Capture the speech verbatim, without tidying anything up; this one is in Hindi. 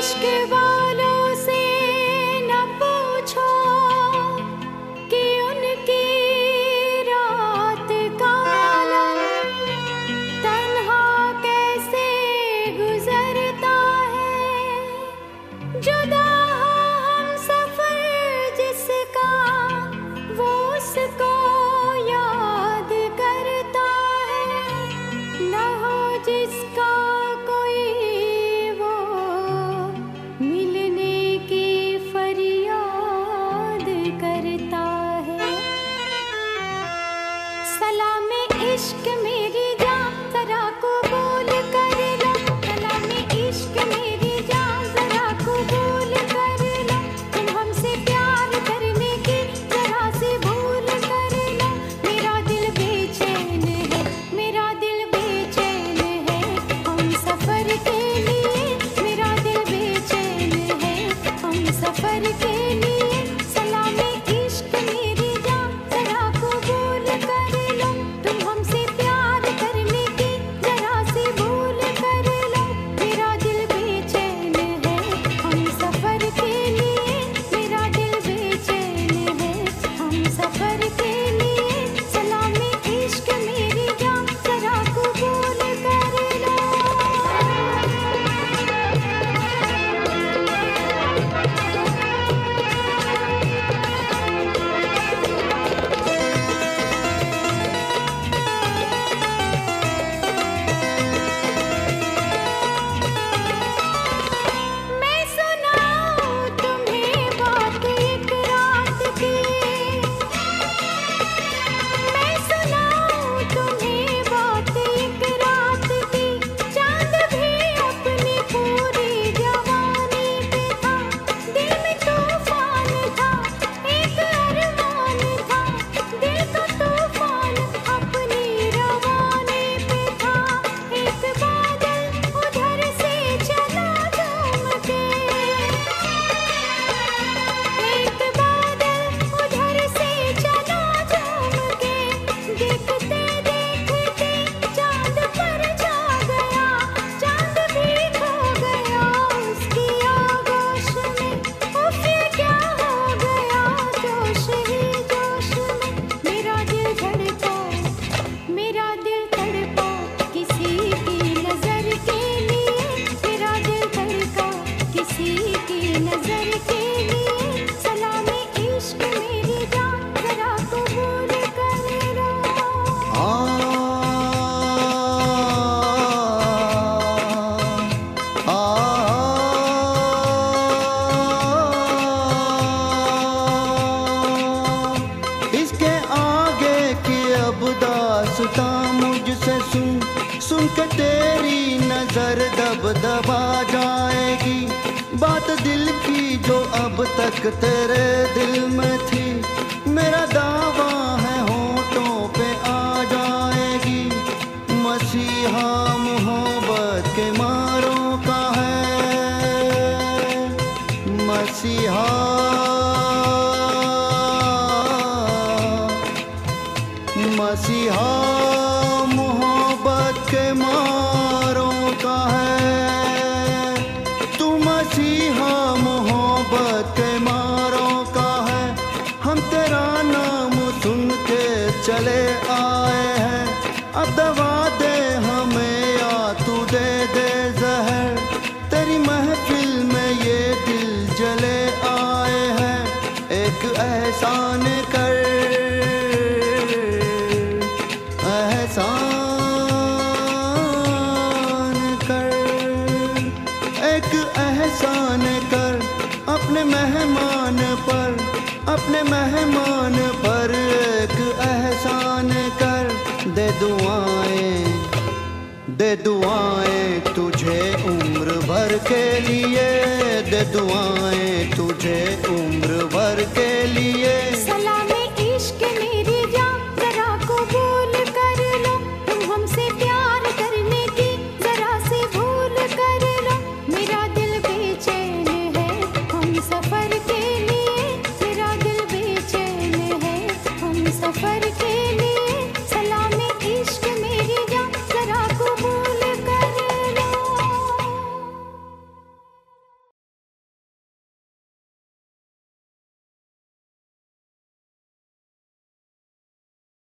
इश्क वालों से न पूछो कि उनकी रात का आलम तन्हा कैसे गुजरता है। जुदा हम सफर जिसका वो उसको याद करता है। न हो जिसका कोई वो मिलने की फरियाद करता है। सलाम इश्क मेरी जान जरा कबूल कर लो। सलाम इश्क मेरी जान जरा कबूल कर लो। तुम हमसे प्यार करने की जरा सी भूल कर लो। मेरा दिल बेचैन है, मेरा दिल बेचैन है हम सफर के लिए। मेरा दिल बेचैन है हम सफर के लिए। सलाम इश्क मेरी जान जरा कबूल कर लो। तुम हमसे प्यार करने की जरा सी भूल कर लो। मेरा दिल बेचैन है हम सफर के लिए। मेरा दिल बेचैन है हम सफर के लिए। सलाम इश्क मेरी जान जरा कबूल कर लो। मैं सुनाऊं तुम्हें बात एक रात की। मैं सुनाऊं तुम्हें बात एक रात की। चांद भी अपनी पूरी जवानी पे था। दिल में तूफान था, एक अरमान था। दिल का तूफान अपनी रवानी पे था। एक बादल उधर से चला झूम के। एक बादल उधर से चला झूम के। देखते देखते चांद पर छा गया। चांद भी खो गया उसकी आगोश में। उफ ये क्या हो गया जोश ही जोश में। मेरा दिल धड़का, मेरा दिल तड़पा किसी की नजर के लिए। मेरा दिल धड़का किसी की नजर के लिए। सलाम इश्क मेरी जान जरा कबूल कर लो। आ, आ, इसके आगे की अब दास्तां मुझसे सुन। सुन के तेरी नजर दब दबा जाएगी। बात दिल की जो अब तक तेरे दिल में थी। मेरा दावा है होठों पे आ जाएगी। मसीहा मोहब्बत के मारों का है। मसीहा मसीहा मोहब्बत के मारों का है। तू मसीहा मोहब्बत के मारों का है। हम तेरा नाम सुन के चले आए हैं। अब दवा दे हमें या तू दे दे जहर। तेरी महफिल में ये दिल जले आए हैं। एक एहसान कर, एहसान कर, एक एहसान कर अपने मेहमान पर। अपने मेहमान पर एक एहसान कर। दे दुआएं, दे दुआएं तुझे उम्र भर के लिए। दे दुआएं तुझे उम्र